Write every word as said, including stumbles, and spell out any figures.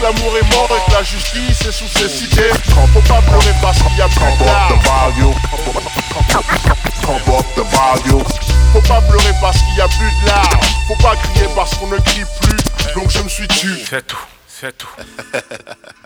l'amour est mort et que la justice est sous ses cités. Faut pas pleurer parce qu'il y a plus d'art. Faut pas pleurer parce qu'il y a plus de larmes. Faut pas crier parce qu'on ne crie plus. Donc je me suis tué. C'est tout, c'est tout.